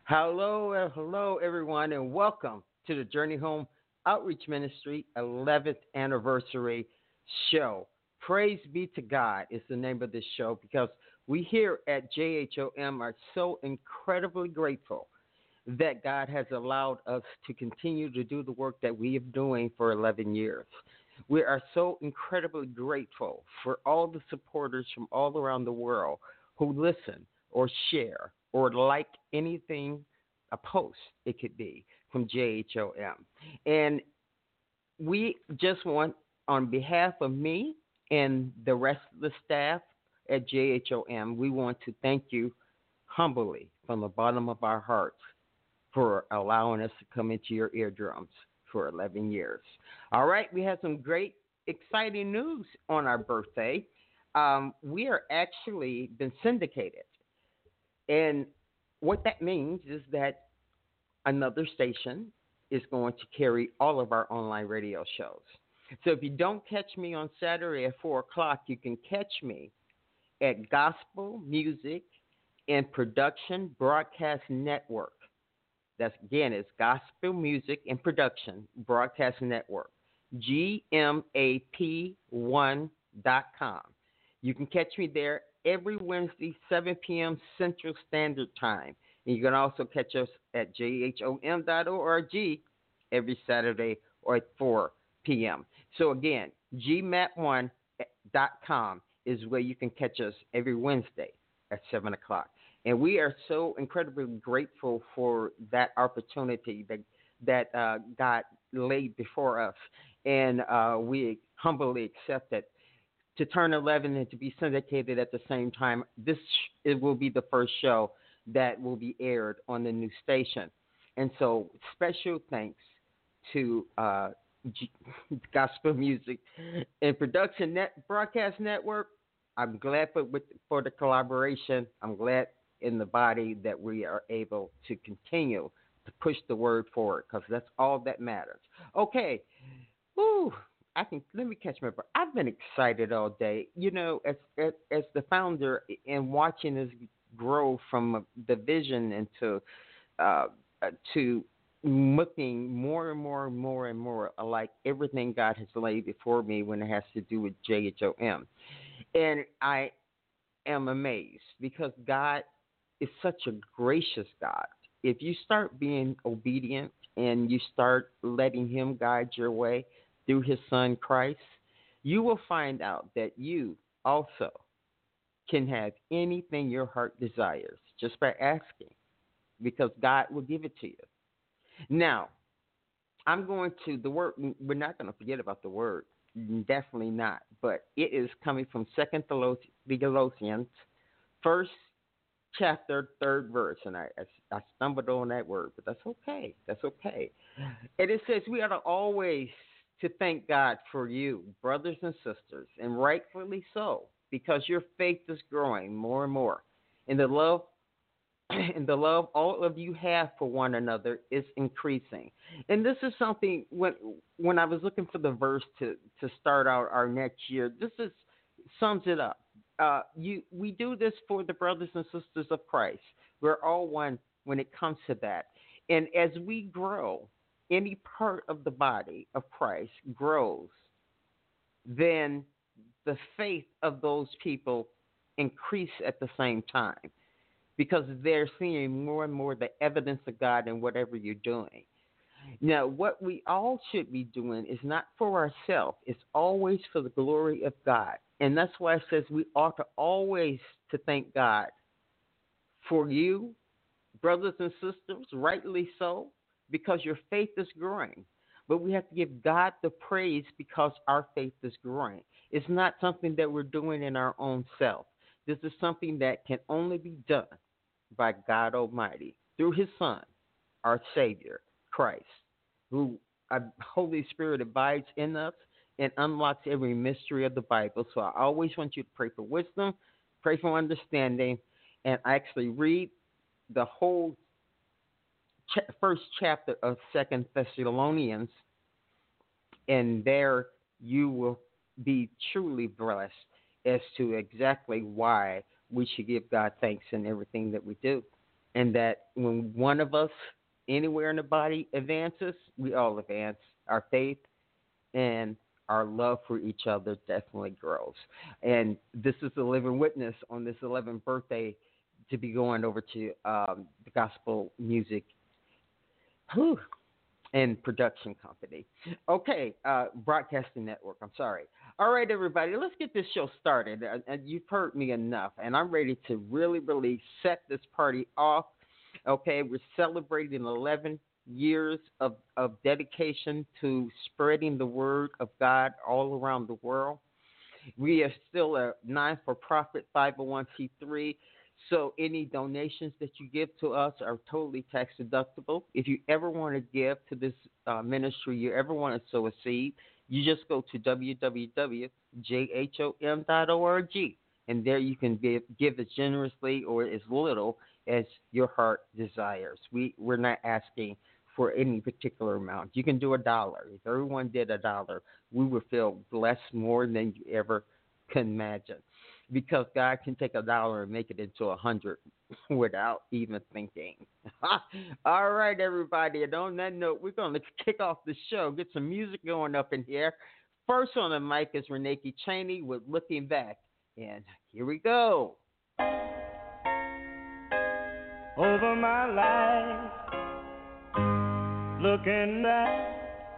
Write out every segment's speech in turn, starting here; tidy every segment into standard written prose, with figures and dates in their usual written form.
Hello, everyone, and welcome to the Journey Home Outreach Ministry 11th anniversary show. Praise be to God is the name of this show because we here at JHOM are so incredibly grateful that God has allowed us to continue to do the work that we have doing for 11 years. We are so incredibly grateful for all the supporters from all around the world who listen or share or like anything, a post it could be from JHOM. And we just want, on behalf of me and the rest of the staff at JHOM, we want to thank you humbly from the bottom of our hearts for allowing us to come into your eardrums for 11 years. All right, we have some great, exciting news on our birthday. We are actually been syndicated. And what that means is that another station is going to carry all of our online radio shows. So if you don't catch me on Saturday at 4 o'clock, you can catch me at Gospel Music and Production Broadcast Network. That's again, it's Gospel Music and Production Broadcast Network, GMAP1.com. You can catch me there every Wednesday, 7 p.m. Central Standard Time. And you can also catch us at jhom.org every Saturday or at 4 p.m. So again, gmap1.com is where you can catch us every Wednesday at 7 o'clock. And we are so incredibly grateful for that opportunity that God laid before us. And we humbly accept it. To turn 11 and to be syndicated at the same time, it will be the first show that will be aired on the new station. And so special thanks to Gospel Music and Production Broadcast Network. I'm glad for the collaboration. I'm glad in the body that we are able to continue to push the word forward because that's all that matters. Okay. Woo. Let me catch my breath. I've been excited all day, as the founder and watching this grow from the vision into to looking more and more and more and more like everything God has laid before me when it has to do with JHOM. And I am amazed because God is such a gracious God. If you start being obedient and you start letting Him guide your way through His Son Christ, you will find out that you also can have anything your heart desires just by asking, because God will give it to you. Now, I'm going to the word. We're not going to forget about the word, definitely not. But it is coming from Second Thessalonians, first chapter, third verse, and I stumbled on that word, but that's okay. That's okay. And it says we ought to always to thank God for you, brothers and sisters, and rightfully so, because your faith is growing more and more, and the love all of you have for one another is increasing. And this is something when I was looking for the verse to start out our next year, sums it up. We do this for the brothers and sisters of Christ. We're all one when it comes to that, and as we grow, any part of the body of Christ grows, then the faith of those people increase at the same time because they're seeing more and more the evidence of God in whatever you're doing. Now, what we all should be doing is not for ourselves. It's always for the glory of God. And that's why it says we ought to always to thank God for you, brothers and sisters, rightly so, because your faith is growing. But we have to give God the praise because our faith is growing. It's not something that we're doing in our own self. This is something that can only be done by God Almighty through His Son, our Savior, Christ, who Holy Spirit abides in us and unlocks every mystery of the Bible. So I always want you to pray for wisdom, pray for understanding, and actually read the whole first chapter of Second Thessalonians, and there you will be truly blessed as to exactly why we should give God thanks in everything that we do. and that when one of us anywhere in the body advances, we all advance. Our faith and our love for each other definitely grows. And this is the living witness on this 11th birthday to be going over to the gospel music and production company. Okay, broadcasting network. I'm sorry. All right, everybody, let's get this show started. And you've heard me enough, and I'm ready to really, really set this party off. Okay, we're celebrating 11 years of dedication to spreading the word of God all around the world. We are still a non-for-profit 501c3, so any donations that you give to us are totally tax deductible. If you ever want to give to this ministry, you ever want to sow a seed, you just go to www.jhom.org, and there you can give as generously or as little as your heart desires. We're not asking for any particular amount. You can do $1. If everyone did $1, we would feel blessed more than you ever can imagine, because God can take $1 and make it into 100 without even thinking. All right, everybody. And on that note, we're going to kick off the show, get some music going up in here. First on the mic is Renee Cheney with Looking Back. And here we go. Over my life, looking back.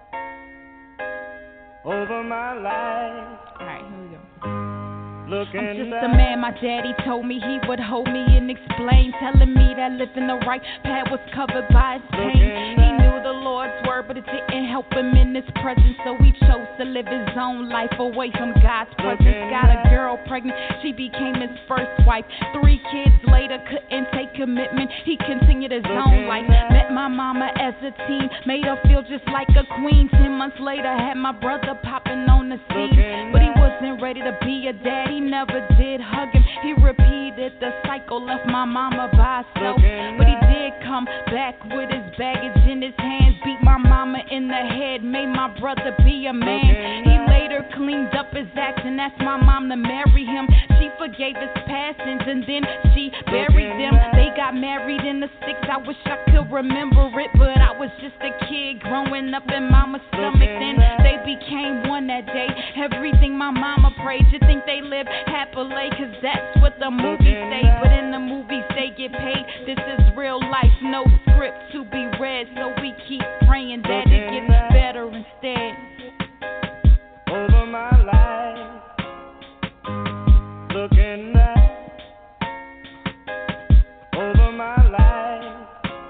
Over my life. All right, here we go. I'm just a man, my daddy told me he would hold me and explain, telling me that living the right path was covered by his pain. He knew the Lord's word, but it didn't help him in his presence, so he chose to live his own life away from God's presence. Got a girl pregnant, she became his first wife. 3 kids later, couldn't take commitment, he continued his own life. Met my mama as a teen, made her feel just like a queen. 10 months later, had my brother popping on the scene, but he wasn't ready to be a daddy. Never did hug him. He repeated the cycle, left my mama by herself. But he did come back with his baggage in his hands, beat my mama in the head, made my brother be a man. He later cleaned up his acts and asked my mom to marry him. She forgave his passings and then she buried them. They got married in the 6. I wish I could remember it, but I was just a kid growing up in mama's stomach. Then they became one that day. Everything my mama prayed. You think they lived happily, cause that's what the movies say, but in the movies they get paid. This is real life, no script to be read, so we keep praying that it gets better instead. Over my life, looking back. Over my life,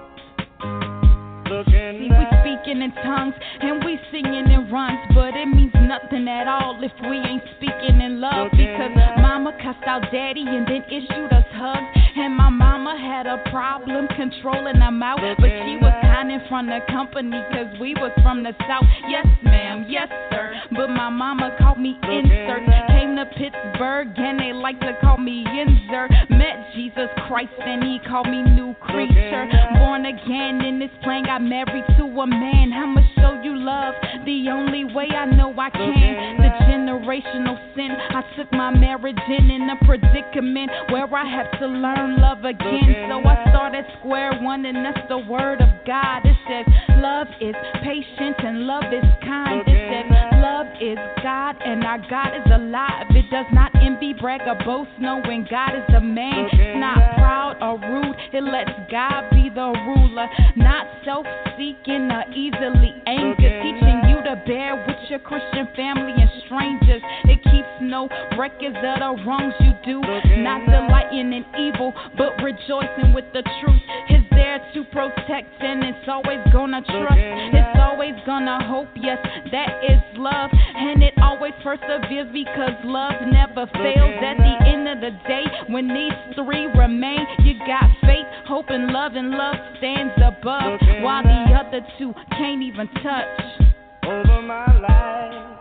looking back. We speaking in tongues and we singing in rhymes, but it means nothing at all if we ain't speaking in love, because mama cussed out daddy and then issued us hugs, and my mama had a problem controlling her mouth, but she was kind in front of company cause we was from the south. Yes ma'am, yes sir, but my mama called me insert. Came to Pittsburgh and they like to call me Inzer. Met Jesus Christ and he called me new creature. Born again in this plane, got married to a man. I'ma show you love the only way I know I can. The generational sin, I took my marriage in a predicament where I have to learn love again. So I start at square one, and that's the word of God. It says love is patient and love is kind. It says love is God and our God is alive. It does not envy, brag, or boast, knowing God is a man. It's not proud or rude, it lets God be the ruler. Not self-seeking or easily angered, teaching you to bear with your Christian family and strangers. It keeps no records of the wrongs you do. Not delighting in evil, but rejoicing with the truth. It's there to protect and it's always gonna trust. It's always gonna hope, yes, that is love. And it always perseveres because love never fails. At the end of the day, when these 3 remain, you got faith, hope, and love stands above, while the other 2 can't even touch. Over my life,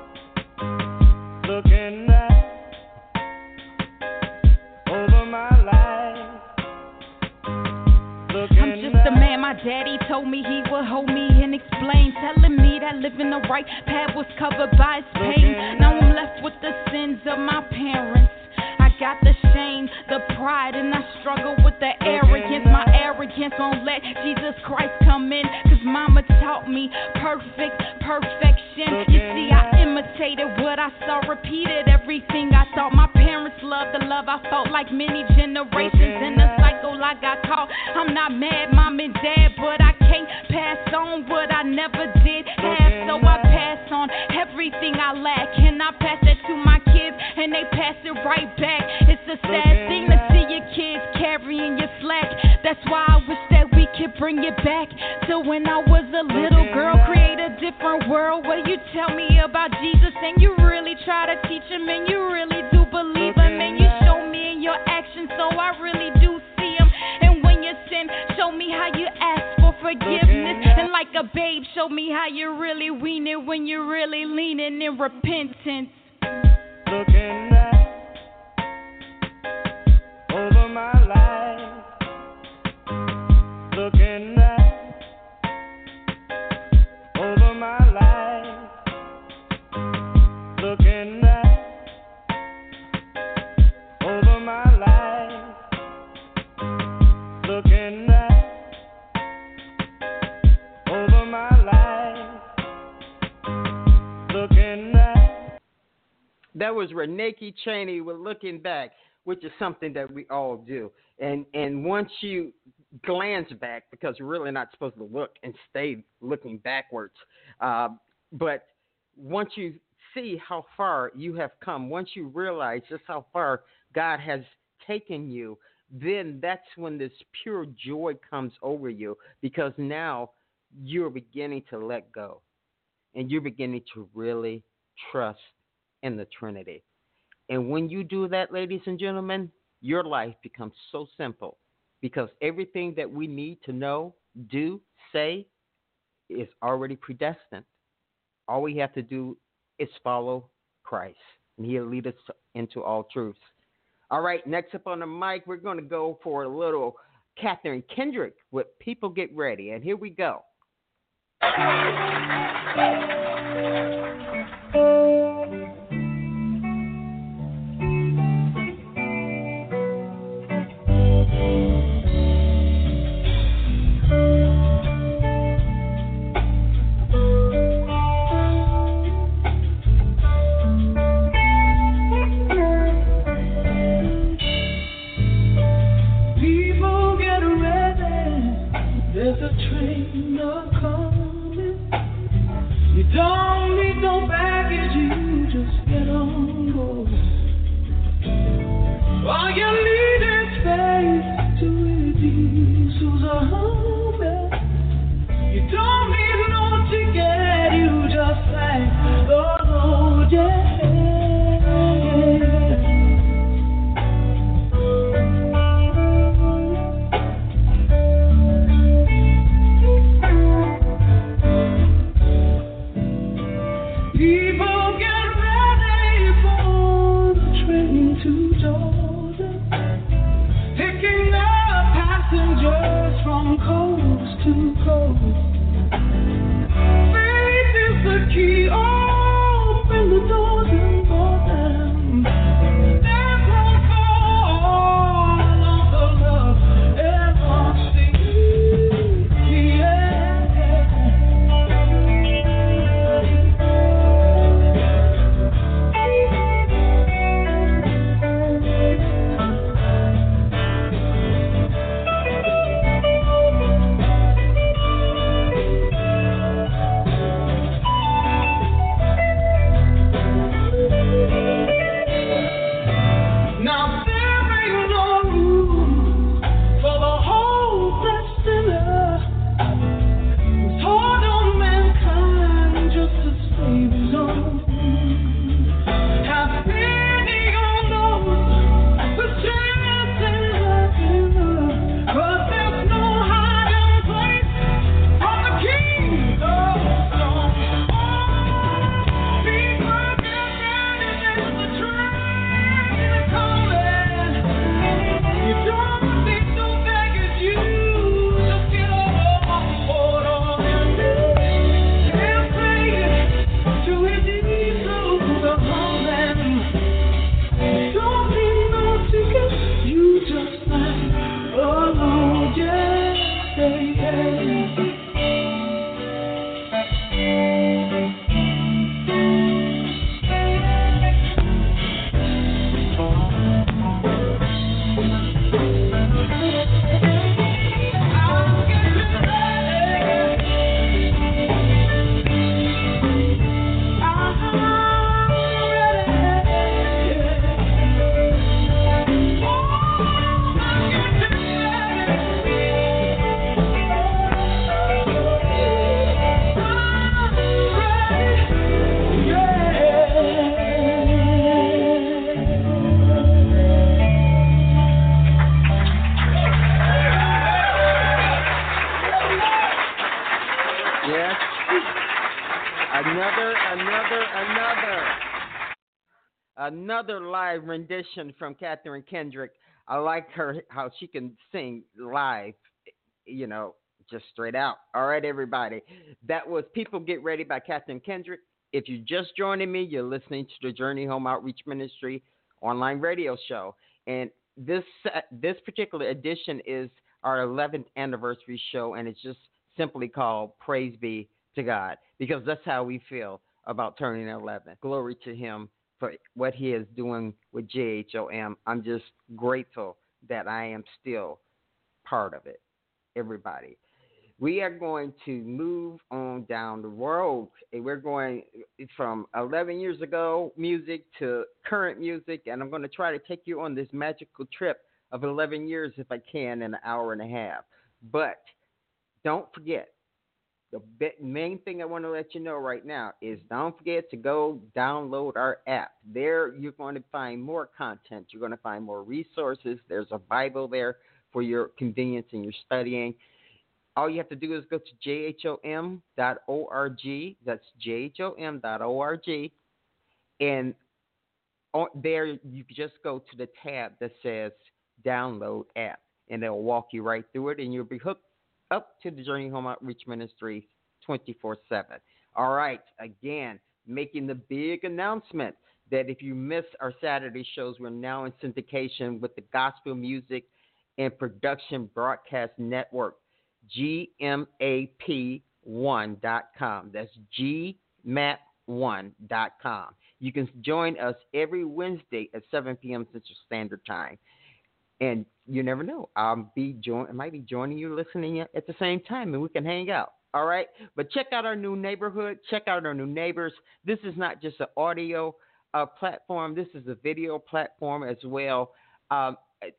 looking back. Over my life, looking I'm just a man, my daddy told me he would hold me and explain, telling me that living the right path was covered by his pain. Now I'm left with the sins of my parents. I got the shame, the pride, and I struggle with the arrogance. My arrogance won't let Jesus Christ come in, cause mama taught me perfection. You see, I imitated what I saw, repeated everything I thought. My parents loved the love I felt, like many generations in the cycle I got caught. I'm not mad, mom and dad, but I can't pass on what I never did have, so I pass on everything I lack, and I pass that to my kids, and they pass it right back. It's a sad thing to see your kids carrying your slack. That's why I wish that we could bring it back to when I was a little girl. Create a different world where you tell me about Jesus, and you really try to teach him, and you really do believe him, and you show me in your actions, so I really do see him. And when you sin, show me how you ask for forgiveness, and like a babe, show me how you really wean it when you're really leaning in repentance. Looking back over my life, looking back over my life, looking back over my life, looking back over my life, looking back. That was Renee Cheney with Looking Back, which is something that we all do. And once you glance back, because you're really not supposed to look and stay looking backwards, but once you see how far you have come, once you realize just how far God has taken you, then that's when this pure joy comes over you, because now you're beginning to let go, and you're beginning to really trust in the Trinity. And when you do that, ladies and gentlemen, your life becomes so simple, because everything that we need to know, do, say is already predestined. All we have to do is follow Christ, and he'll lead us into all truths. All right, next up on the mic, we're going to go for a little Catherine Kendrick with People Get Ready, and here we go. Don't need no baggage, you just get on board. All you need is space to release who's a homie. You don't need no ticket, you just say, oh, yeah. Another live rendition from Catherine Kendrick. I like her, how she can sing live, just straight out. All right, everybody. That was People Get Ready by Catherine Kendrick. If you're just joining me, you're listening to the Journey Home Outreach Ministry online radio show. And this particular edition is our 11th anniversary show, and it's just simply called Praise Be to God, because that's how we feel about turning 11. Glory to Him for what He is doing with JHOM. I'm just grateful that I am still part of it, everybody. We are going to move on down the road. We're going from 11 years ago music to current music, and I'm going to try to take you on this magical trip of 11 years if I can in an hour and a half. But don't forget, the main thing I want to let you know right now is don't forget to go download our app. There you're going to find more content. You're going to find more resources. There's a Bible there for your convenience and your studying. All you have to do is go to jhom.org. That's jhom.org. And there you just go to the tab that says Download App, and it'll walk you right through it, and you'll be hooked up to the Journey Home Outreach Ministry 24/7. All right, again, making the big announcement that if you miss our Saturday shows, we're now in syndication with the Gospel Music and Production Broadcast Network, GMAP1.com. That's GMAP1.com. You can join us every Wednesday at 7 p.m. Central Standard Time. And you never know. I might be joining you, listening at the same time, and we can hang out. All right? But check out our new neighborhood. Check out our new neighbors. This is not just an audio platform. This is a video platform as well. I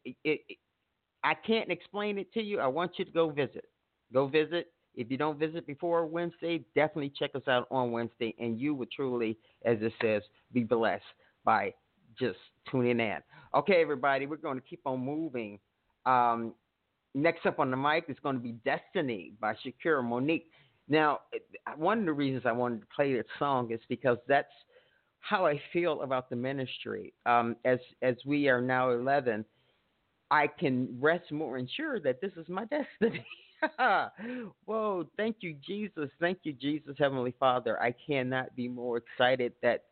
can't explain it to you. I want you to go visit. Go visit. If you don't visit before Wednesday, definitely check us out on Wednesday, and you will truly, as it says, be blessed by just tuning in. Okay, everybody, we're going to keep on moving. Next up on the mic is going to be Destiny by Shakira Monique. Now, one of the reasons I wanted to play this song is because that's how I feel about the ministry. As we are now 11, I can rest more assured that this is my destiny. Whoa, thank you, Jesus. Thank you, Jesus, Heavenly Father. I cannot be more excited that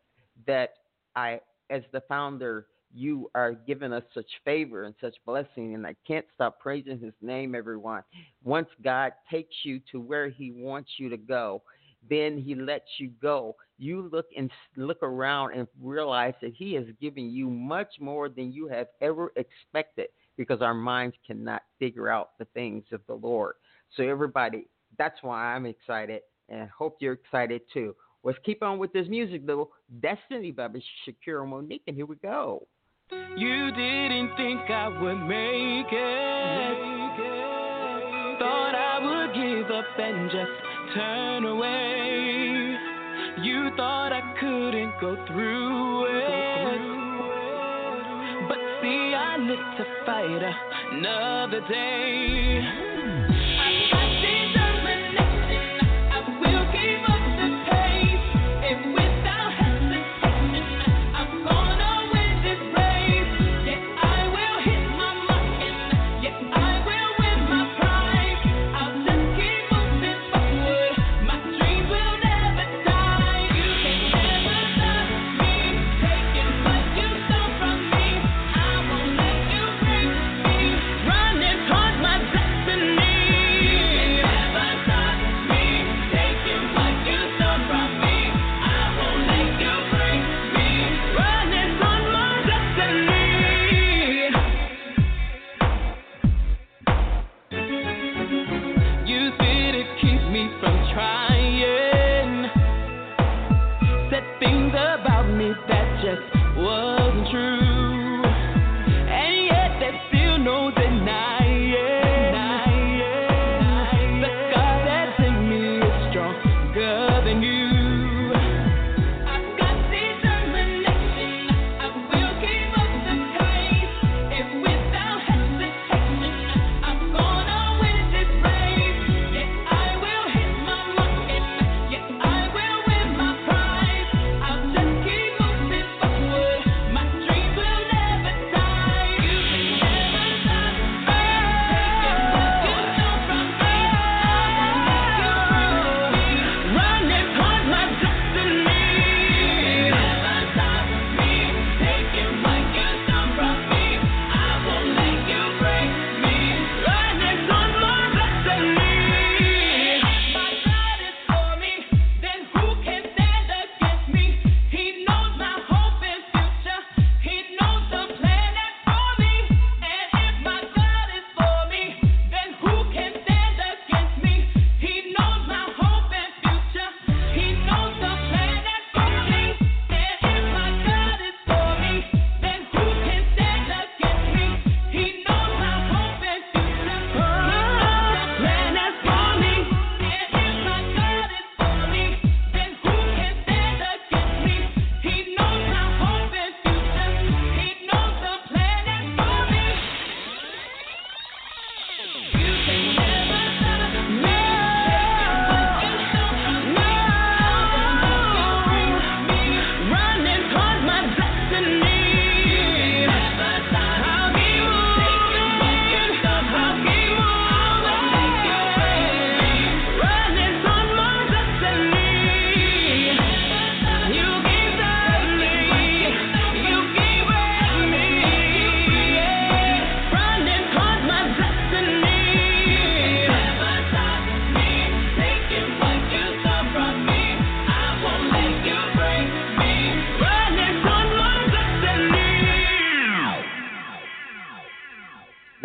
I, as the founder, you are giving us such favor and such blessing, and I can't stop praising His name, everyone. Once God takes you to where He wants you to go, then He lets you go. You look around and realize that He has given you much more than you have ever expected, because our minds cannot figure out the things of the Lord. So everybody, that's why I'm excited, and I hope you're excited too. Let's keep on with this music, though. Destiny by Shakira Monique, and here we go. You didn't think I would make it. Thought I would give up and just turn away. You thought I couldn't go through it. But see, I live to fight another day. Running towards my destiny.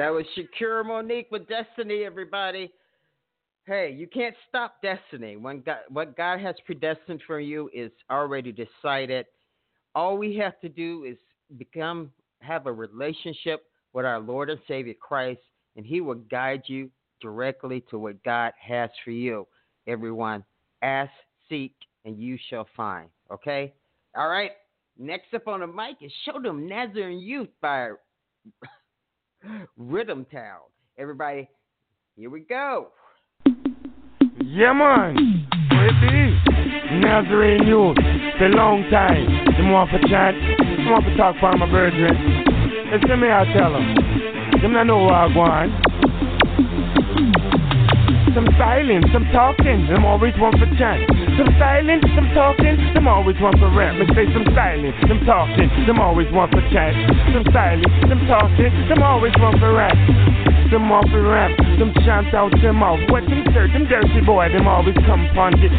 That was Shakira Monique with Destiny, everybody. Hey, you can't stop destiny. What God has predestined for you is already decided. All we have to do is have a relationship with our Lord and Savior Christ, and He will guide you directly to what God has for you. Everyone, ask, seek, and you shall find. Okay? All right. Next up on the mic is Show Them Nazarene Youth by Rhythm Town. Everybody, here we go. Yeah, man. Where it be? Nazarene Youth. It's a long time. Them want for chant. Them want for talk for my brethren. Listen me, I tell them. Them not know what I want. Some silent, some talking, them always want for chant. Some silent, some talking, them always want for rap. Me say some silent, some talking, them always want for chant. Some silent, some talking, them always want for rap. Them off for rap, them chant out them mouth. What them dirt, them dirty boy, them always come upon it.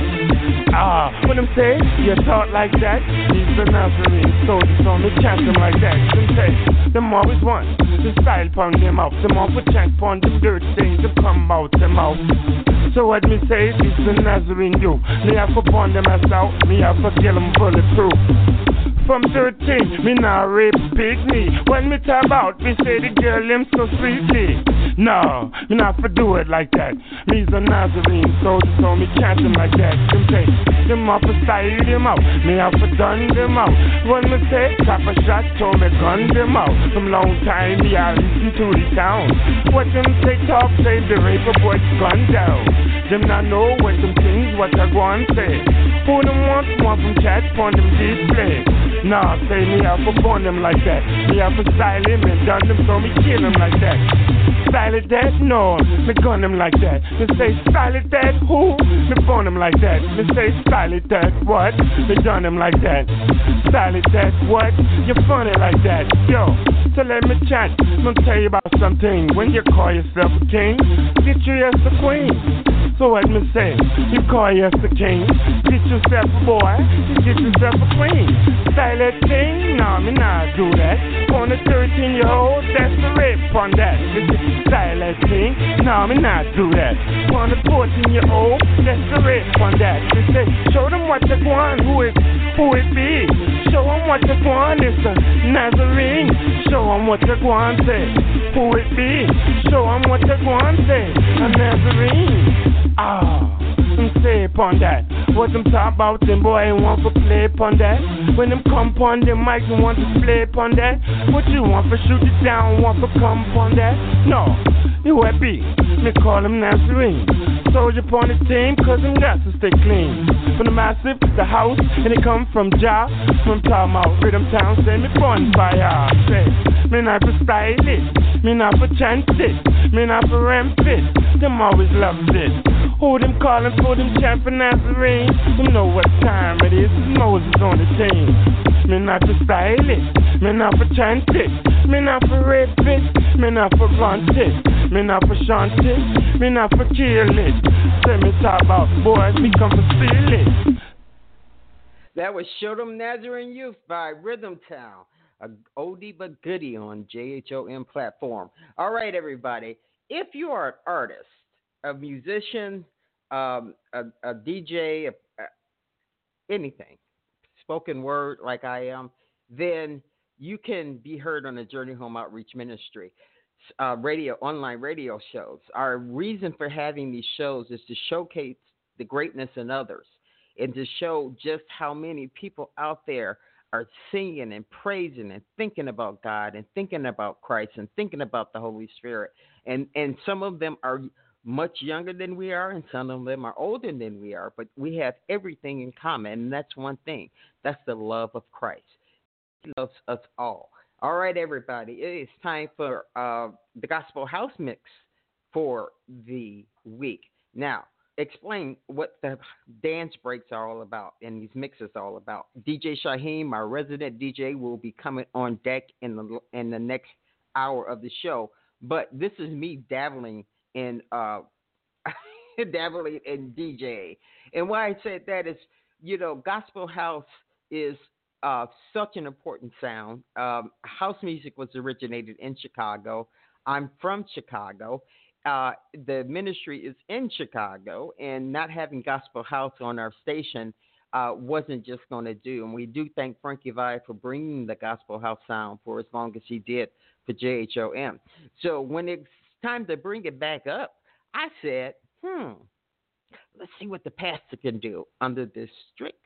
When them say, you talk like that, he's the Nazarene soldier, so me chant them like that. Them say, them always want to style upon them mouth. Them off for chant upon them dirt things, them come out them mouth. So what me say is the Nazarene do. Me have to burn them ass out, me have to kill them bulletproof. From 13, me now rape pygmy. When me talk about, me say the girl them so sweetly. No, me not for do it like that. Me's a Nazarene soldier, so me chant them like that. Them say, them off for style them out, me have to done them out. When me say, tap a shot, so me gun them out. From long time, me I listen to the sound. What them say talk, say the rape boy gun down. Them not know what them things, what I go and say. Who them want from chat, on them display. Nah, say me have to burn them like that. Me have to style him and done them, so me kill them like that. Style it that? No, me gun them like that. Me say style it that? Who? Me burn them like that. Me say style it that? What? Me done them like that. Style it that? What? You funny like that. Yo, so let me chat. I'm gonna tell you about something. When you call yourself a king, get you as a queen. So what me say? You call yourself a king, get yourself a boy, you get yourself a queen. Style that thing? Nah, me not do that. On a 13-year-old, that's the rape on that. Style that thing? Nah, me not do that. On a 14-year-old, that's the rape on that. They say, show them what they want, who it be. Show them what they want, it's a Nazarene. Show them what they want, say, who it be. Show them what they want, say, a Nazarene. Them say upon that. What them talk about, them boy ain't want to play upon that. When them come upon them mic, you want to play upon that. What you want for shoot it down, want to come upon that? No, you happy, me call them Nazarene. Soldier upon the team, cause them got to stay clean. From the massive, the house, and it come from Jah. From talking about Rhythm Town, say me bonfire. Say, me not for style it, me not for chant it, me not for ramp it. Them always loves it. Who them calling for them chant for Nazarene? Them know what time it is, Moses on the team. Me not for style it, me not for chant it, me not for rape it, me not for grunt it, me not for shunt it, me not for kill it. Say me talk about boys, me come for steal it. That was Show Them Nazarene Youth by Rhythm Town, a oldie but goodie on JHOM platform. All right, everybody. If you are an artist, a musician, a DJ, anything, spoken word like I am, then you can be heard on the Journey Home Outreach Ministry online radio shows. Our reason for having these shows is to showcase the greatness in others and to show just how many people out there are singing and praising and thinking about God and thinking about Christ and thinking about the Holy Spirit. And some of them are much younger than we are, and some of them are older than we are, but we have everything in common, and that's one thing. That's the love of Christ. He loves us all. All right, everybody, it is time for the Gospel House Mix for the week. Now, explain what the dance breaks are all about and these mixes are all about. DJ Shaheem, our resident DJ, will be coming on deck in the next hour of the show, but this is me dabbling in DJ. And why I said that is, Gospel House is such an important sound. House music was originated in Chicago. I'm from Chicago. The ministry is in Chicago, and not having Gospel House on our station wasn't just going to do. And we do thank Frankie Vai for bringing the Gospel House sound for as long as he did for JHOM. So when it's time to bring it back up, I said, let's see what the pastor can do under this strict.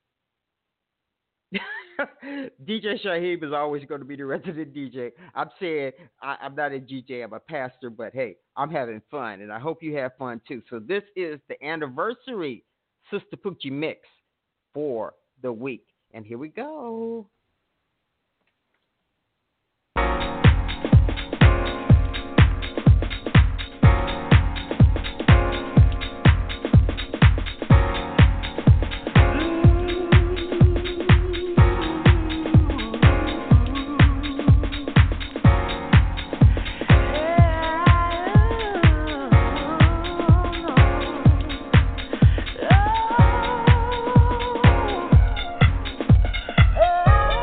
DJ Shaheeb is always going to be the resident DJ. I'm saying I'm not a DJ, I'm a pastor, but hey, I'm having fun, and I hope you have fun too. So this is the anniversary Sister Poochie mix for the week, and here we go. Oh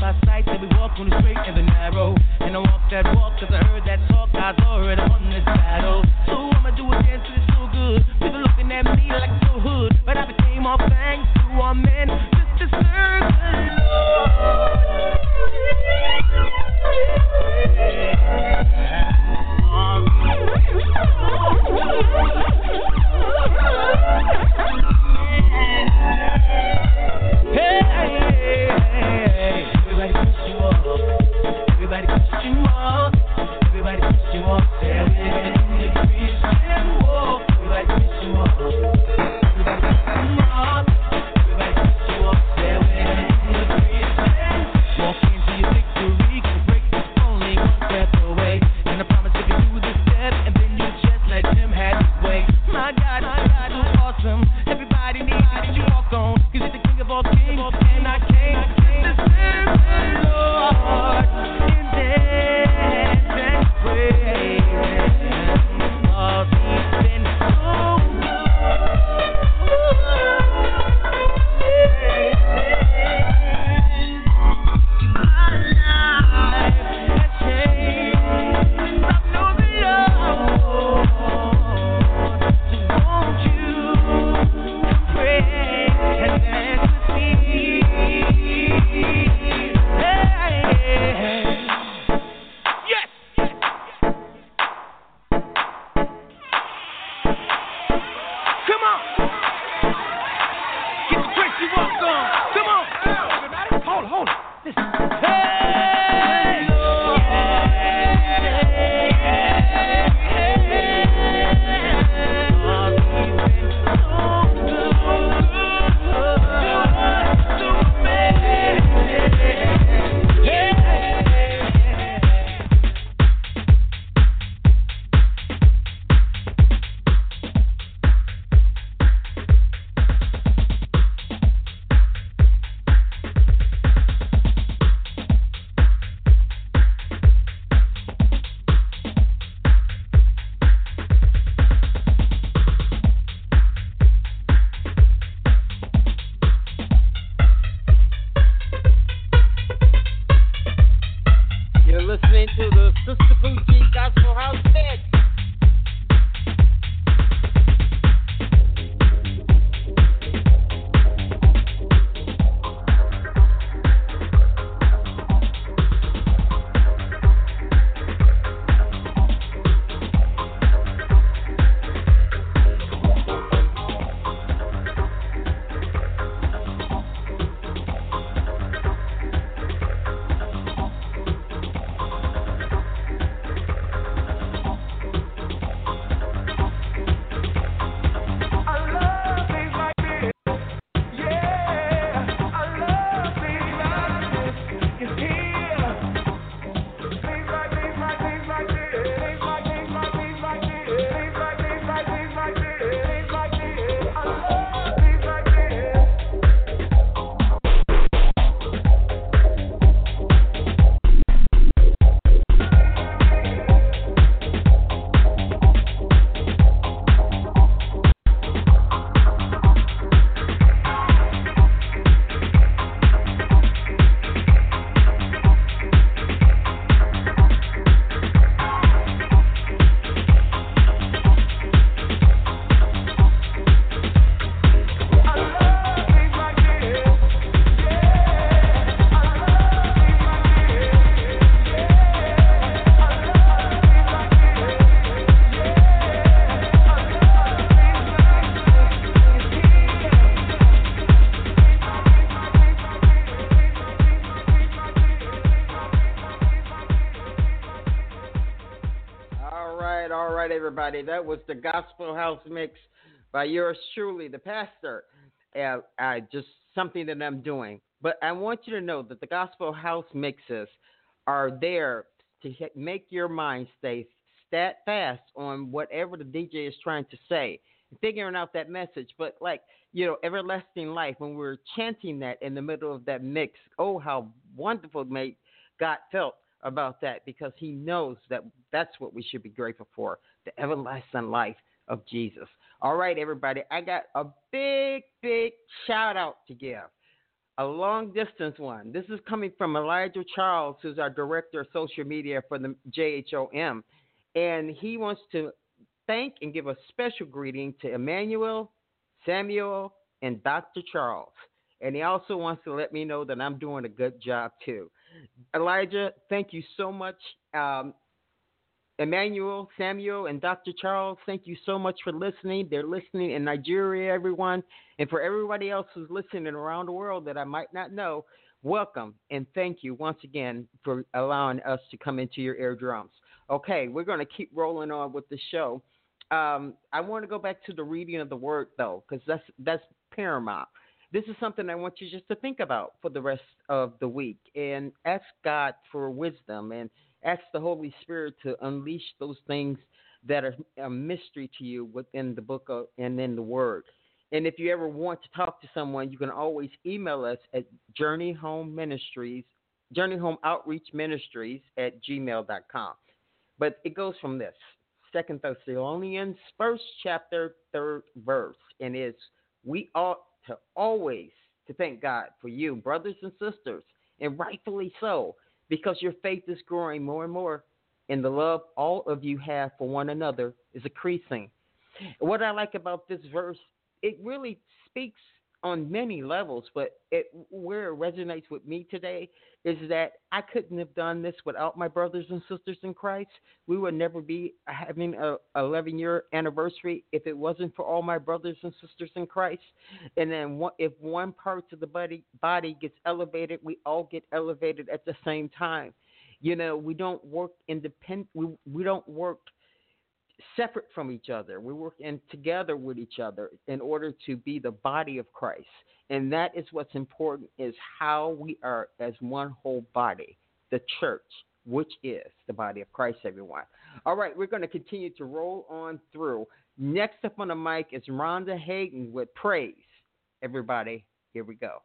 our sight, that we walk on the straight and the narrow. And I walk that walk, cause I heard that talk, God's already won this battle. So I'ma do it dance till it's so good. People looking at me like I'm so hood, but I became all thanks to our men just to serve the Lord. Everybody push you up. Everybody push you up. Everybody push you up. There in the Christian walk. Everybody push you up. Everybody push you up. Everybody push you up. There in the Christian walk into your victory. Can break this only one step away. And I promise if you do this step, and then you just let him have his way. My God, so awesome. Everybody needs to walk on. Cause he's the king of all kings, and I came to serve the Lord in dance and praise. Oh, he's been so my life has changed. I know the Lord. So won't you pray and dance with me? Yes. Come on. Get the crazy walk on. Come on. Everybody, hold it. Listen. Hey, Lord. You're listening to the Sister Poochie Gospel House Mix. All right, everybody. That was the Gospel House Mix by yours truly, the pastor. Just something that I'm doing. But I want you to know that the Gospel House Mixes are there to make your mind stay fast on whatever the DJ is trying to say, figuring out that message. But everlasting life, when we're chanting that in the middle of that mix, oh, how wonderful God felt about that, because he knows that that's what we should be grateful for, the everlasting life of Jesus. All right, everybody, I got a big shout out to give. a long distance one. This is coming from Elijah Charles, who's our director of social media for the JHOM. And he wants to thank and give a special greeting to Emmanuel, Samuel, and Dr. Charles. And he also wants to let me know that I'm doing a good job too. Elijah, thank you so much. Emmanuel, Samuel, and Dr. Charles, thank you so much for listening. They're listening in Nigeria, everyone. And for everybody else who's listening around the world that I might not know, welcome and thank you once again for allowing us to come into your eardrums. Okay, we're going to keep rolling on with the show. I want to go back to the reading of the word, though, because that's paramount. This is something I want you just to think about for the rest of the week and ask God for wisdom and ask the Holy Spirit to unleash those things that are a mystery to you within the book and in the word. And if you ever want to talk to someone, you can always email us at journeyhomeoutreachministries@gmail.com. But it goes from this, 2 Thessalonians 1st chapter, 3rd verse, and it's, we ought to always to thank God for you, brothers and sisters, and rightfully so, because your faith is growing more and more, and the love all of you have for one another is increasing. What I like about this verse, it really speaks on many levels, but where it resonates with me today is that I couldn't have done this without my brothers and sisters in Christ. We would never be having a 11-year anniversary if it wasn't for all my brothers and sisters in Christ. And then if one part of the body gets elevated, we all get elevated at the same time. You know, we don't work independent. We don't work separate from each other. We work together with each other in order to be the body of Christ. And that is what's important, is how we are as one whole body, the church, which is the body of Christ, everyone. All right, we're going to continue to roll on through. Next up on the mic is Rhonda Hayden with Praise. Everybody, here we go.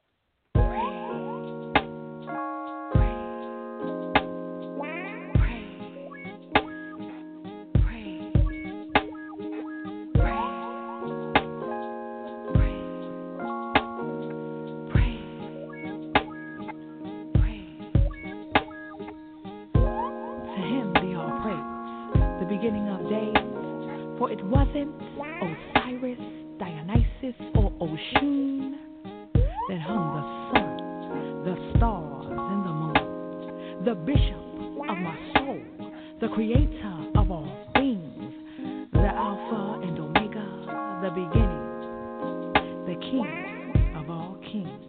For it wasn't Osiris, Dionysus, or Oshun that hung the sun, the stars, and the moon, the bishop of my soul, the creator of all things, the Alpha and Omega, the beginning, the King of all kings.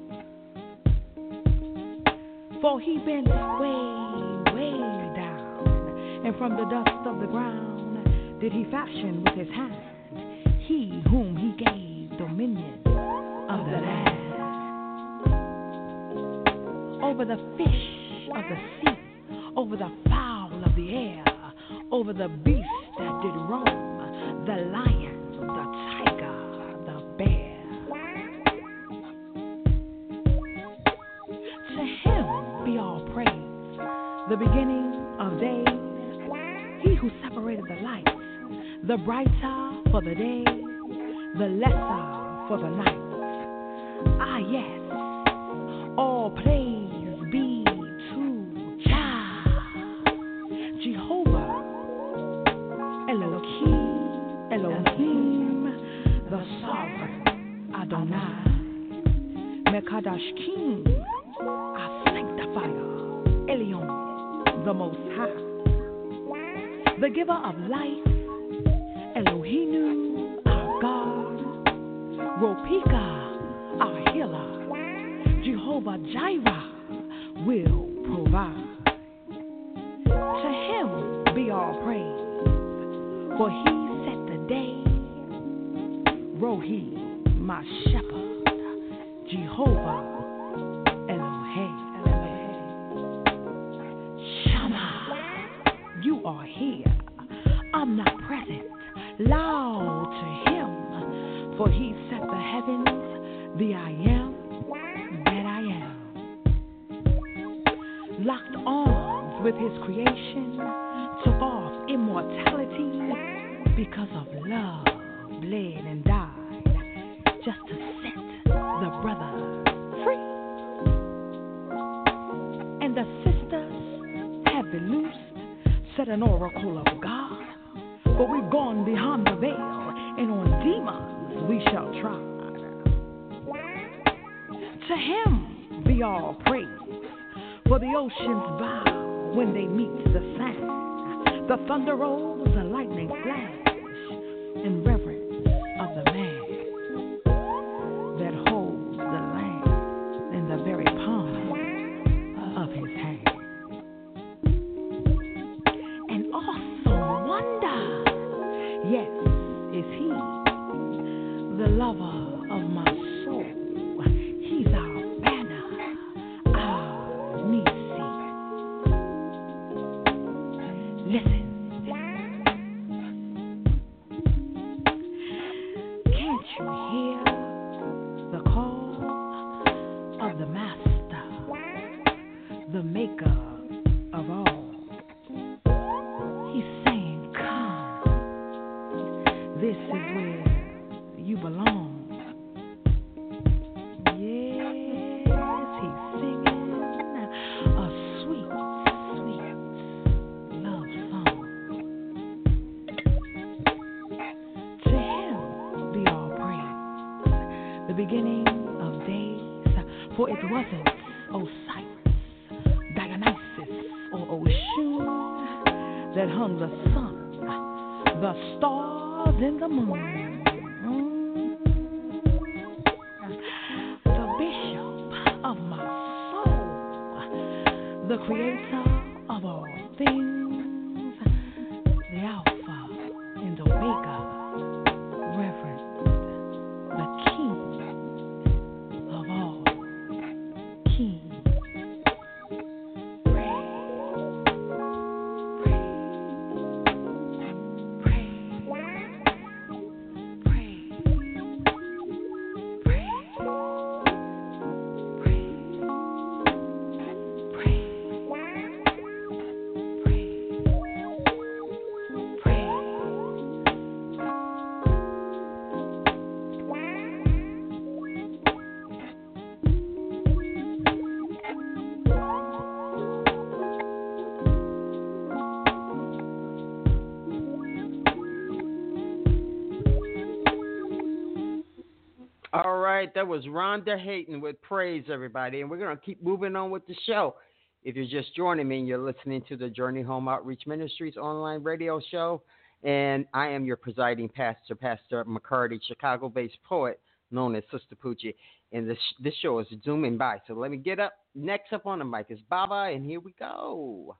For he bent way, way down, and from the dust of the ground did he fashion with his hand, he whom he gave dominion of the land, over the fish of the sea, over the fowl of the air, over the beast that did roam, the lion, the tiger, the bear. To him be all praise, the beginning of days, he who separated the light, the brighter for the day, the lesser for the night. Ah, yes, all praise be to Jah, Jehovah, Elohim, the sovereign, Adonai, Mekadosh King, our sanctifier, Elion, the Most High, the giver of life, Elohinu, our God, Ropika, our healer, Jehovah Jireh will provide. To him be all praise, for he set the day, Rohi, my shepherd, Jehovah Elohim, Shammah, you are here, omnipresent, loud to him, for he set the heavens, the I am that I am. Locked arms with his creation, took off immortality because of love, bled and died, just to set the brothers free. the sisters have been loosed, said an oracle of God. But we've gone beyond the veil, and on demons we shall trod. To him be all praise, for the oceans bow when they meet the sand. The thunder rolls, the lightning flash, in reverence of the man that holds the land in the very palm of his hand. An awesome wonder, yes, is he, the lover of my soul. He's our banner, our Nisi. Listen. Can't you hear the call of the master, the maker of all? He's saying, come, this is where you belong. Yes, he's singing a sweet, sweet love song. To him be all praise, the beginning of days, for it wasn't Osiris, Dionysus, or Oshun that hung the sun, the stars, and the moon. The bishop of my soul, the creator of all things, the Alpha and Omega, reverend, the King of all kings. All right, that was Rhonda Hayton with Praise, everybody. And we're going to keep moving on with the show. If you're just joining me, you're listening to the Journey Home Outreach Ministries online radio show. And I am your presiding pastor, Pastor McCarty, Chicago-based poet known as Sister Poochie. And this show is zooming by. So let me get up. Next up on the mic is Baba, and here we go.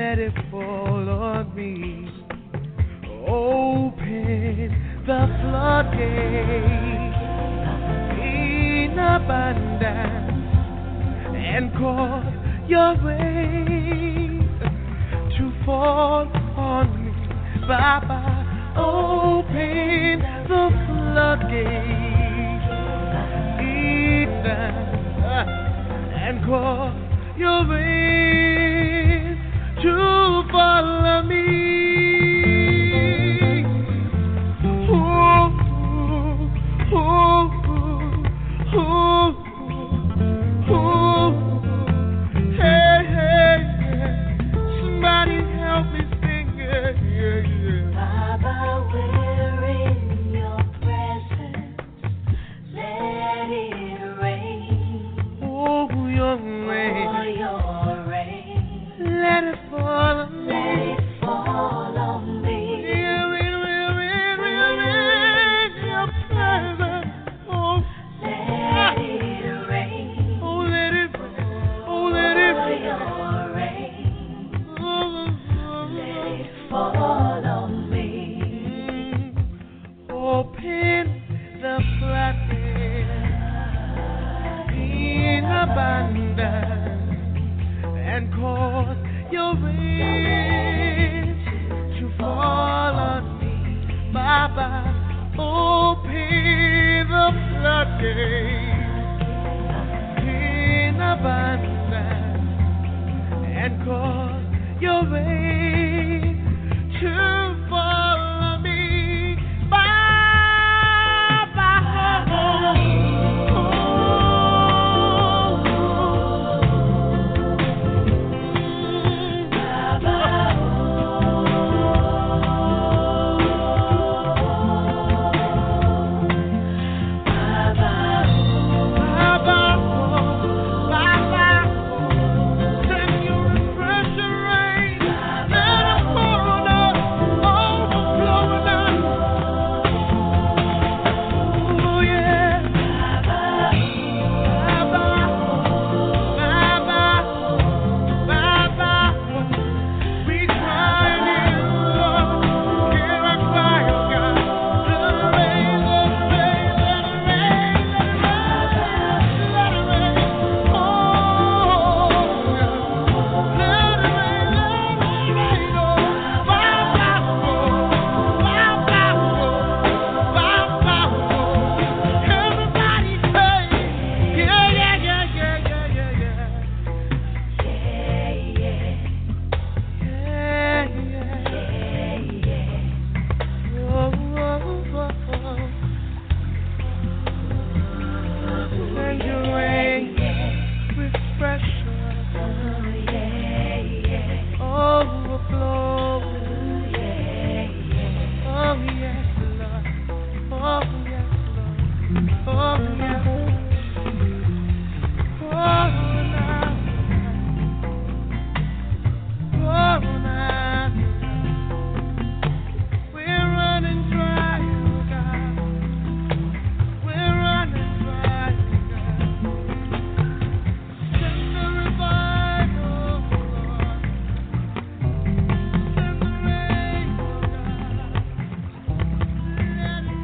let it fall on me. Open the floodgates in abundance and cause your rain to fall on me. Baba, open the floodgates and cause your rain to follow me. Ooh, ooh, ooh, ooh. Hey, hey, yeah. Somebody help me sing it. Yeah, yeah. Baba, we're in your presence. Let it rain. Oh, your rain. Oh, your rain. Let it fall on me. Let it fall on me. Yeah, in your presence. Oh, Let it rain. oh, let it rain. Oh, let it Oh, rain. your rain. Oh, Let it fall on me. open the floodgates in abundance and cause your rain to fall on me. Baba, open the floodgates in abundance and cause your rain to fall on me. Baba, send your refreshing rain. Let it pour on us, overflowing us. Oh yeah. Baba, Baba, we cry to you, Lord. Hear our cry, oh God. Let it rain, let it rain, let it rain, let it rain. Oh, let it rain, oh. Baba, Baba, everybody say, yeah, yeah, yeah, yeah, yeah, yeah, yeah. Send your rain, refresh us, overflow. Oh yes, Lord. Oh yes, Lord. Oh yes. Oh now. Oh now. We're running dry, oh God. We're running dry, oh God. Send the revival, Lord. Send the rain, oh God. Let it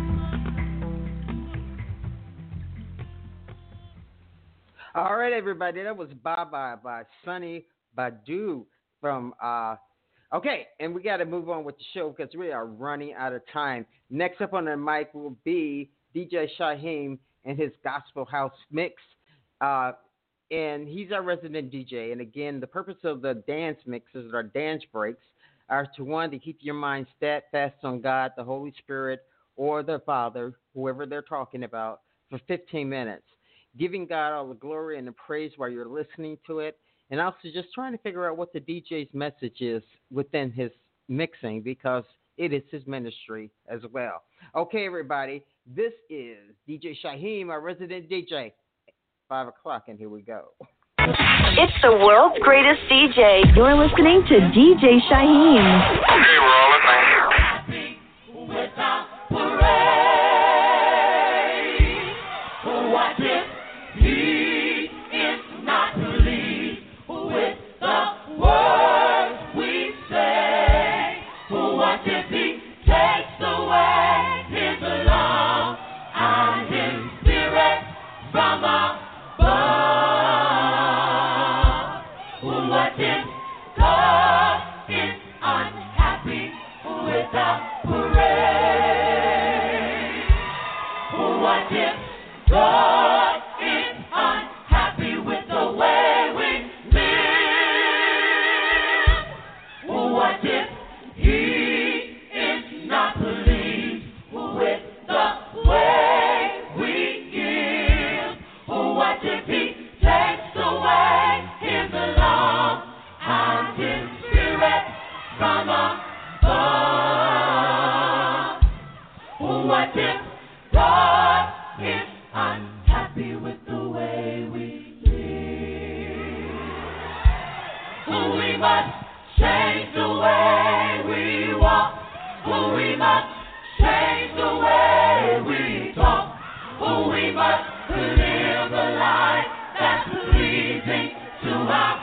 fall. All right, everybody. That was Baba by Sonny Badu from Okay, and we got to move on with the show because we are running out of time. Next up on the mic will be DJ Shyheim and his Gospel House Mix. And he's our resident DJ. And again, the purpose of the dance mixes or dance breaks are to keep your mind steadfast on God, the Holy Spirit, or the Father, whoever they're talking about, for 15 minutes. Giving God all the glory and the praise while you're listening to it. And also just trying to figure out what the DJ's message is within his mixing because it is his ministry as well. Okay, everybody, this is DJ Shyheim, our resident DJ. 5 o'clock, and here we go. It's the world's greatest DJ. You're listening to DJ Shyheim. Okay, we're all listening. Without parade, what if he is not pleased with the words we must change the way we talk. Oh, we must live a life that's pleasing to our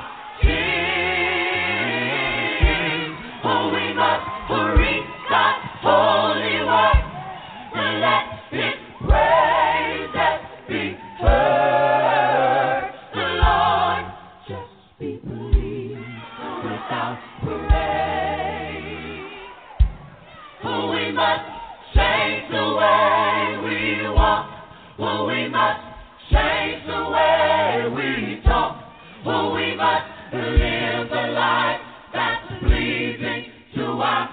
King. Oh, we must read God's holy word and let His praises be heard. The Lord just be pleased without praise. Oh, we must change the way we walk. Oh, we must change the way we talk. Oh, we must live a life that's pleasing to our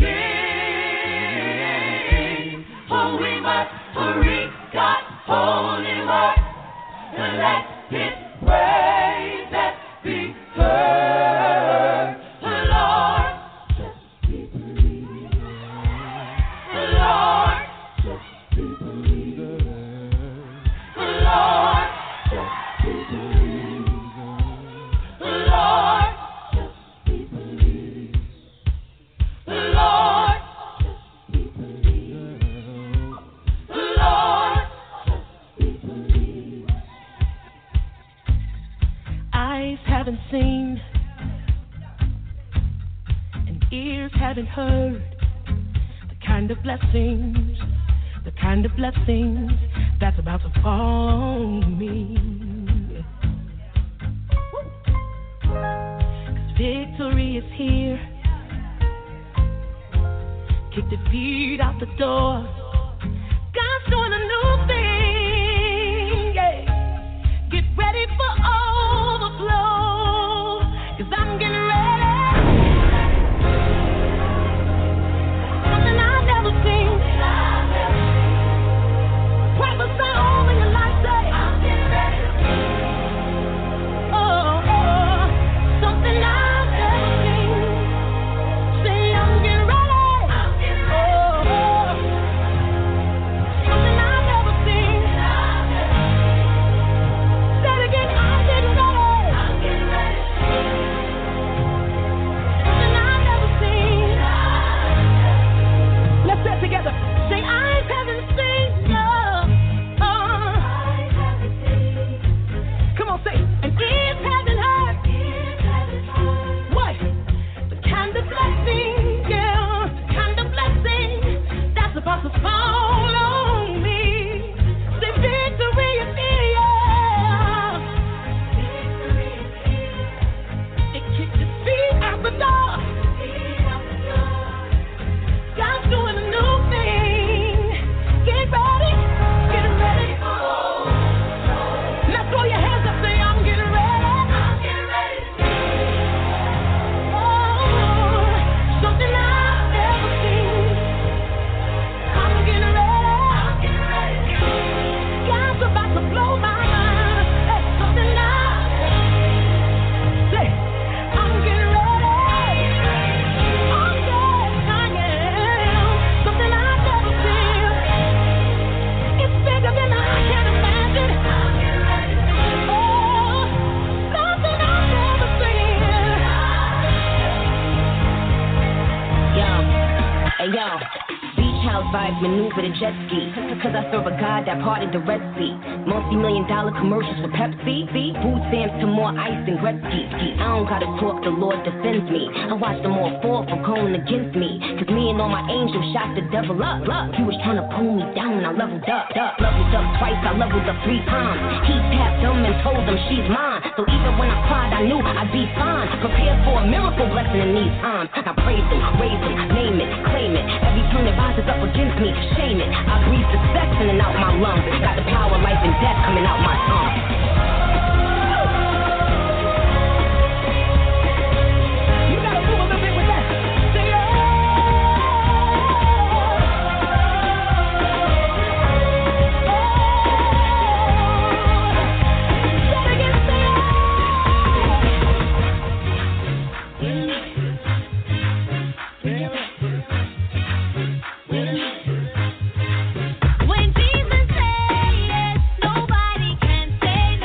King. Oh, we must read God's holy word and let His praises be heard. The Lord just be pleased. The Lord just be pleased. The Lord just be pleased. The Lord just be pleased. The Lord just be pleased. The Lord just be pleased. Eyes haven't seen, and ears haven't heard the kind of blessings that's about to fall on me. 'Cause victory is here. Kick defeat out the door. God's doing a new thing. Yeah. Get ready for overflow. 'Cause I'm getting ready. Something I've never seen. Prophesy over your life, say I'm getting ready. Oh, something I've never seen. Say I'm getting ready. I'm getting ready. Something I've never seen. Say it again, I'm getting ready. I'm getting ready. Something I've never seen. Let's say it together. Say eyes haven't seen. Come on, say, and ears haven't heard. What? The kind of blessing, yeah, the kind of blessing that's about to fall on me. Say victory is here. It kicks his feet out the door. God's doing a new thing. Get ready, get ready. Now throw your hands up, say I'm getting ready. I'm getting ready. Oh, something I've never seen. I'm getting ready. I'm getting ready. God's about to blow my mind. Hey, something say, I'm getting ready. Oh, yes, I am. Something I've never seen. It's bigger than I can imagine. I'm getting ready. Oh, something I've never seen. Yo, hey yo, beach house vibes maneuver the jet ski. Cause I serve a God that parted the Red Sea. Multi-million-dollar commercials for Pepsi. Food stamps to more ice than Gretzky. I don't gotta talk, the Lord defends me. I watch them all fall for going against me. Cause me and all my angels shot the devil up. He was trying to pull me down, I leveled up. Leveled up twice, I leveled up 3 times. He tapped them and told them she's mine. So even when I cried, I knew I'd be fine. Prepared for a miracle blessing in these times. I praise him, raise him, name it, claim it. Every turn that rises up against me, shame it. I breathe success in and out my lungs. Got the power, life and death coming out my tongue. You gotta move a little bit with that. Say, When Jesus said yes, nobody can say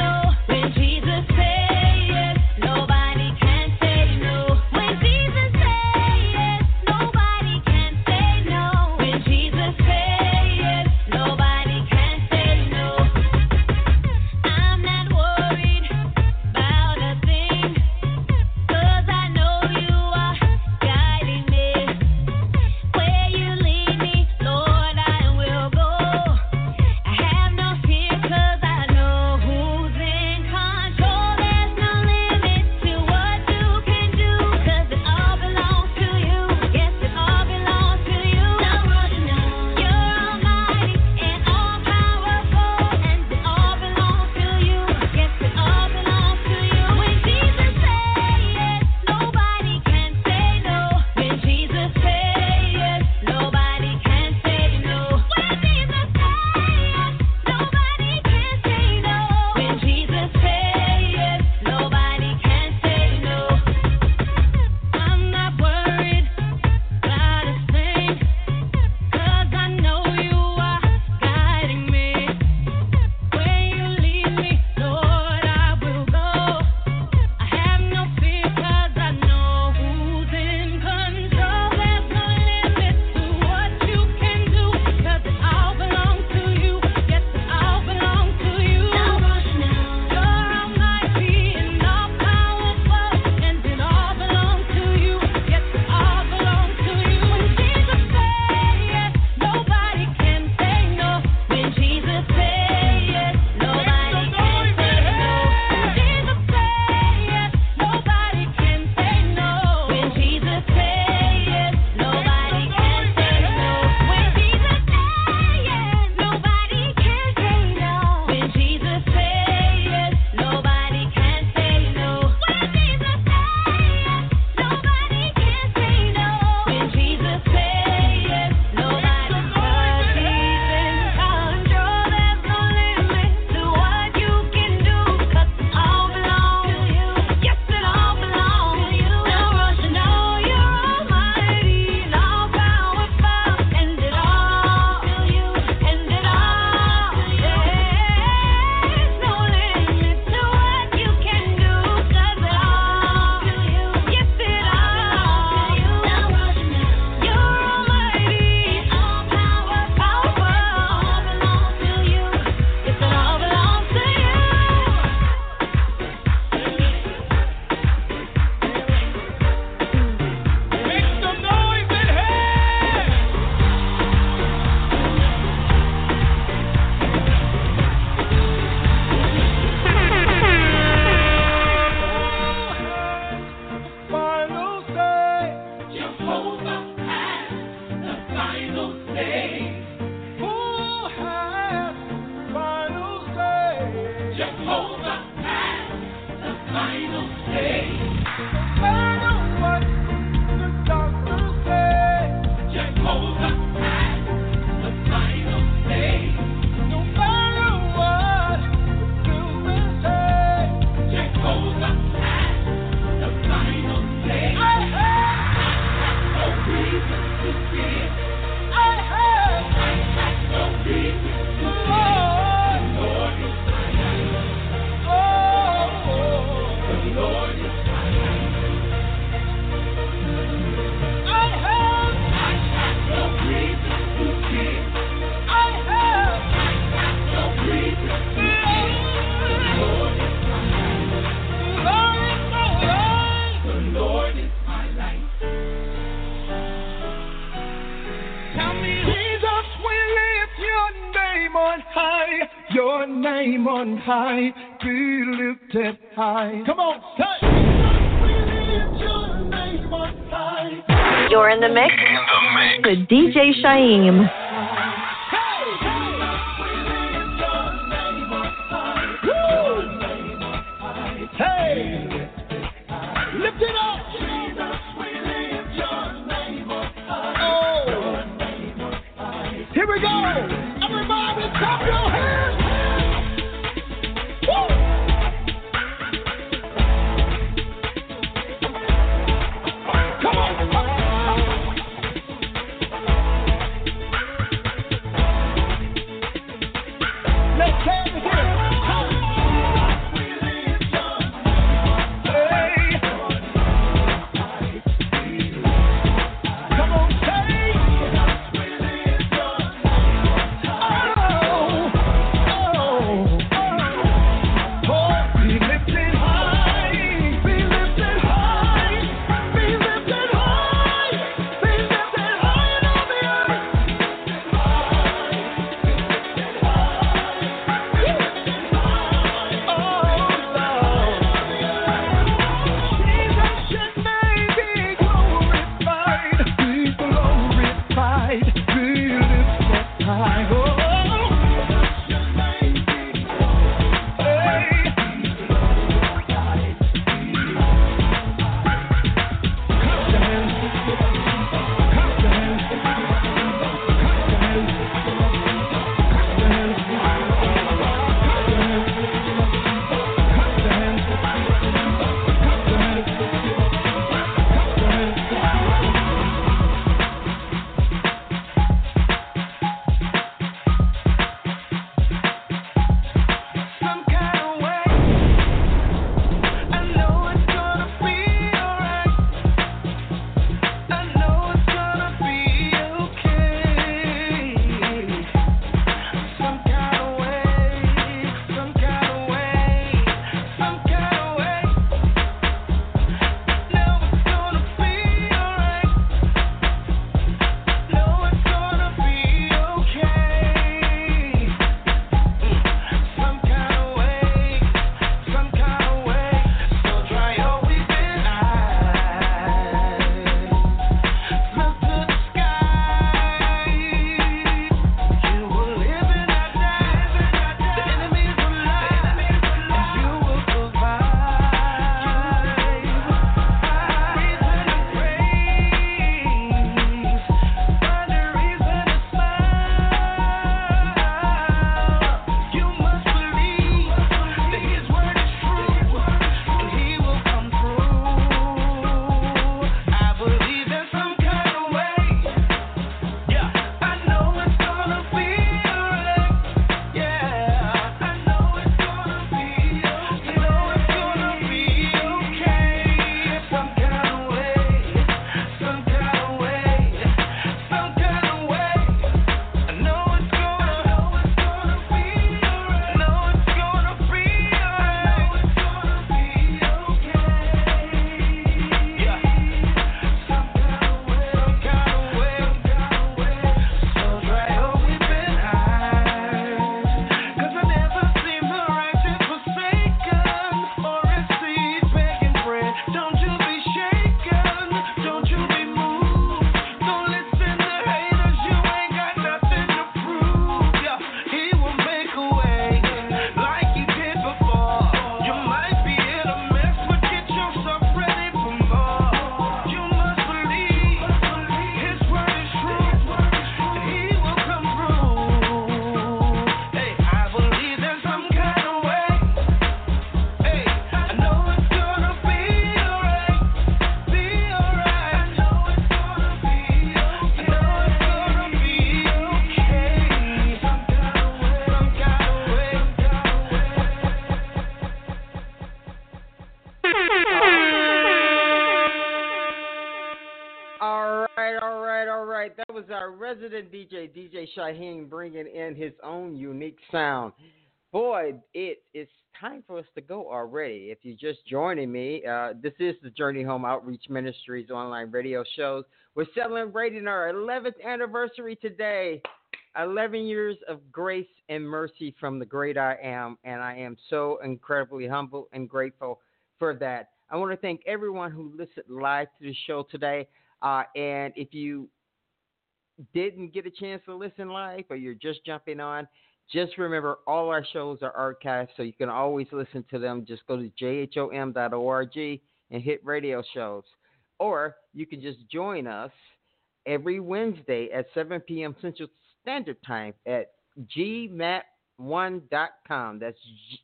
on high, your name on high, be lifted high. Come on, say. Your name on high. You're in the mix with DJ Shaheem. Hey, lift it up. Jesus, we lift your name on high. Oh, here we go. Everybody, clap your hands. Woo. Come on. Let's have it here. right. That was our resident DJ, DJ Shaheem, bringing in his own unique sound. Boy, it is time for us to go already. If you're just joining me, this is the Journey Home Outreach Ministries online radio shows. We're celebrating our 11th anniversary today. 11 years of grace and mercy from the great I am, and I am so incredibly humble and grateful for that. I want to thank everyone who listened live to the show today. And if you didn't get a chance to listen live or you're just jumping on, just remember all our shows are archived, so you can always listen to them. Just go to jhom.org and hit radio shows. Or you can just join us every Wednesday at 7 p.m. Central Standard Time at gmap1.com. That's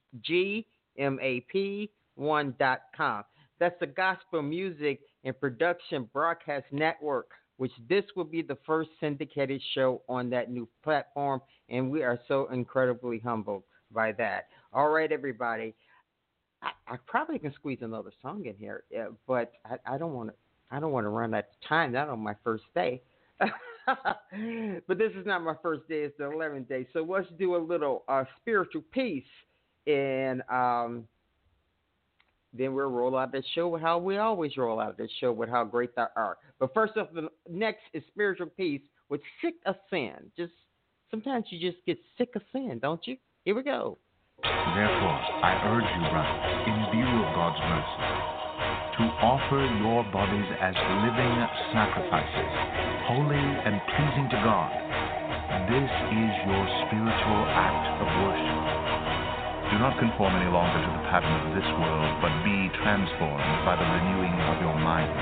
GMAP1.com. That's the Gospel Music and Production Broadcast Network, which this will be the first syndicated show on that new platform, and we are so incredibly humbled by that. All right, everybody. I probably can squeeze another song in here, but I don't want to. I don't want to run out of time. Not on my first day. But this is not my first day. It's the 11th day. So let's do a little spiritual piece, and then we'll roll out the show with how we always roll out the show with how great they are. But first off, the next is spiritual peace with sick of sin. Just sometimes you just get sick of sin, don't you? Here we go. Therefore, I urge you, brothers, in view of God's mercy, to offer your bodies as living sacrifices, holy and pleasing to God. This is your spiritual act of worship. Do not conform any longer to the pattern of this world, but be transformed by the renewing of your mind.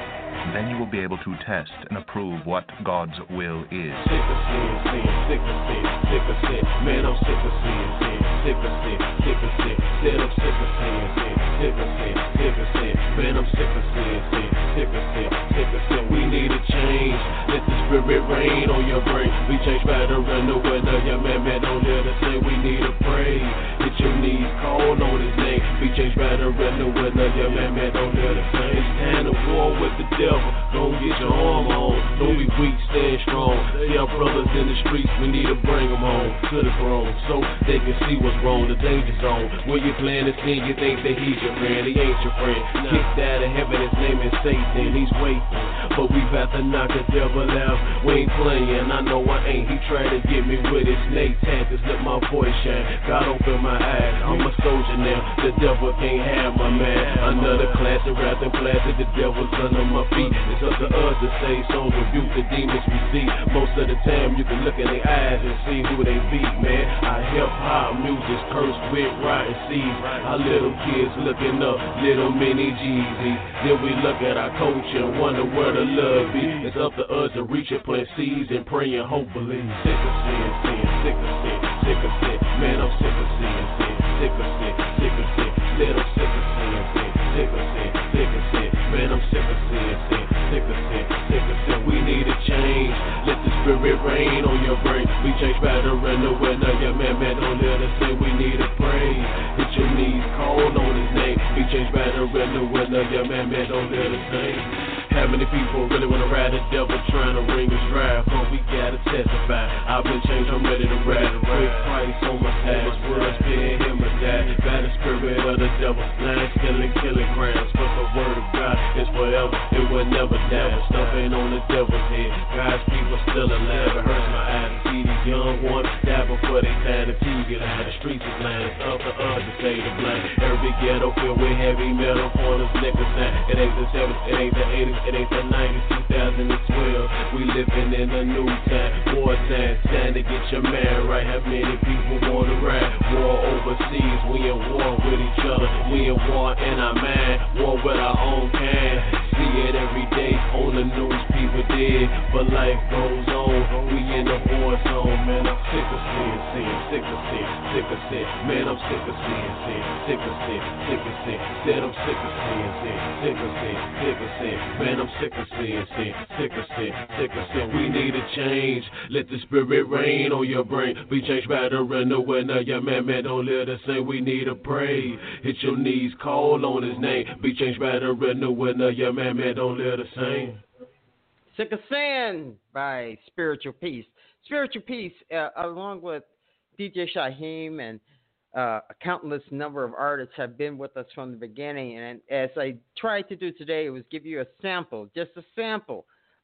Then you will be able to test and approve what God's will is. Sick of sin, sick of sin, sick of sin. Man, I'm sick of sin, sick of sin, sick of sin. Said I'm sick of sin, sick of sin, sick of sin. Man, I'm sick of sin, sick of sin, sick of sin. We need a change. Let the Spirit rain on your brain. We change by the renewing of your man, don't let us say we need to pray. Hit your knees, call on His name. Be changed by the renewing of your man, don't let us say. It's time to war with the devil. Don't get your arm on. Don't be weak, stand strong. See our brothers in the streets, we need to bring them home to the throne so they can see what's wrong, the danger zone. When you're playing this thing, you think that he's your friend. He ain't your friend. Kicked out of heaven, his name is Satan. He's waiting, but we about to knock the devil out. We ain't playing, I know I ain't. He tried to get me with his snake tactics. Let my voice shine. God open my eyes. I'm a soldier now. The devil can't have my man. Another class of wrath and plastic. The devil's under my feet. It's up to us to say songs, rebuke the demons we see. Most of the time you can look in their eyes and see who they be, man. Our hip-hop music's cursed with rotten seeds. Our little kids looking up, little mini Jeezy. Then we look at our culture and wonder where the love be. It's up to us to reach and plant seeds and pray and hopefully. Sick of sin, sick of sin, sick of sin. Man, I'm sick of sin, sick of sin, sick of sin. Said I'm sick of sin, sick of sin, sick of sin. Man, I'm sick of sin, sick of sin, sick of sin. We need a change. Let the Spirit rain on your brain. We change by the renewing of your man, don't let us say we need to pray. Hit your knees, call on His name. We change by the renewing of your man, don't let us say. How many people really want to ride the devil trying to ring us dry? But we gotta testify. I've been changed, I'm ready to ride. Quick price on my side. Words being him or die. By the spirit of the devil. Lying, stealing, killing crimes. But the word of God is forever. It will never die. Stuff ain't on the devil's head. God's people still alive. It hurts my eyes to see these young ones die before they die. The TV get out. The streets is lying. It's up to us to say the blind. Every ghetto filled with heavy metal on the snicker sign. It ain't the 70s, it ain't the 80s. It ain't the 90s, 2012. We living in a new time, war time. Time to get your man right. How many people wanna ride? War overseas, we in war with each other. We in war in our mind, war with our own kind. See it every day on the news, people dead, but life goes on. We in the war zone, man. I'm sick of sin, sick of sin, sick of sin. Man, I'm sick of sin, sick of sin, sick of sin. Said I'm sick of sin, sick of sin, sick of sin. Man, I'm sick of sin, sick of sin, sick of sin. We need a change. Let the Spirit rain on your brain. Be changed by the renewing of your man, don't let us say we need to pray. Hit your knees, call on His name. Be changed by the renewing of your man, don't let us sing. Sick of Sin by Spiritual Peace. Spiritual Peace, along with DJ Shyheim and a countless number of artists have been with us from the beginning. And as I tried to do today, it was give you a sample, just a sample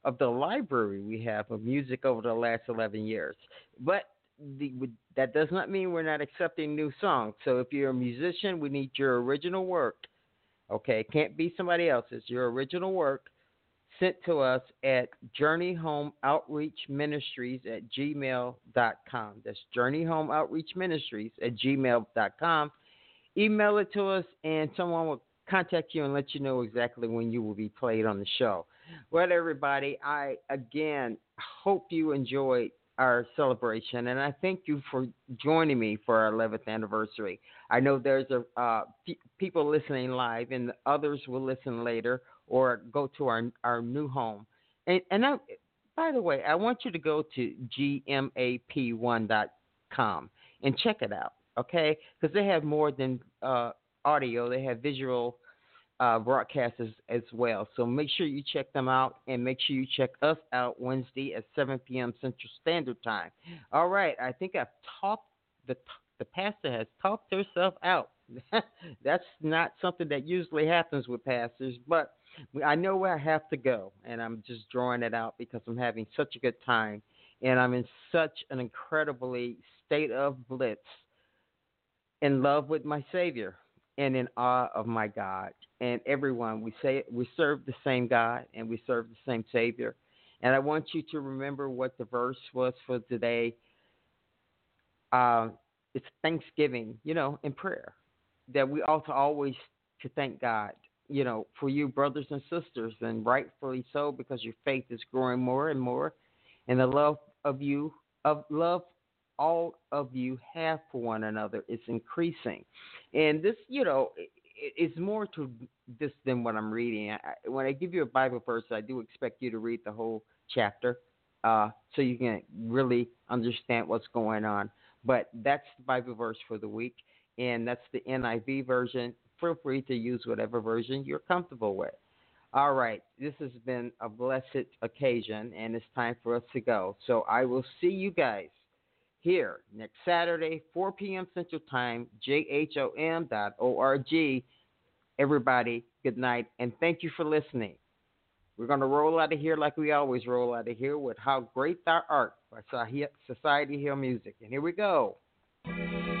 of the library we have of music over the last 11 years. But that does not mean we're not accepting new songs. So if you're a musician, we need your original work. Okay, it can't be somebody else's. Your original work sent to us at journeyhomeoutreachministries@gmail.com. That's journeyhomeoutreachministries@gmail.com. Email it to us, and someone will contact you and let you know exactly when you will be played on the show. Well, everybody, I again hope you enjoyed our celebration, and I thank you for joining me for our 11th anniversary. I know there's people listening live, and others will listen later or go to our new home. And by the way, I want you to go to gmap1.com and check it out, okay? Because they have more than audio. They have visual broadcasts as well. So make sure you check them out, and make sure you check us out Wednesday at 7 p.m. Central Standard Time. All right, I think I've talked, the pastor has talked herself out. That's not something that usually happens with pastors, but I know where I have to go, and I'm just drawing it out because I'm having such a good time, and I'm in such an incredibly state of blitz, in love with my Savior, and in awe of my God. And everyone, we serve the same God, and we serve the same Savior. And I want you to remember what the verse was for today. It's Thanksgiving, in prayer, that we ought to always to thank God, for you brothers and sisters, and rightfully so, because your faith is growing more and more, and the love all of you have for one another is increasing. And this, it's more to this than what I'm reading. When I give you a Bible verse, I do expect you to read the whole chapter so you can really understand what's going on. But that's the Bible verse for the week, and that's the NIV version. Feel free to use whatever version you're comfortable with. All right, this has been a blessed occasion, and it's time for us to go. So I will see you guys here next Saturday, 4 p.m. Central Time, jhom.org. Everybody, good night, and thank you for listening. We're going to roll out of here like we always roll out of here with How Great Thou Art by Society Hill Music. And here we go.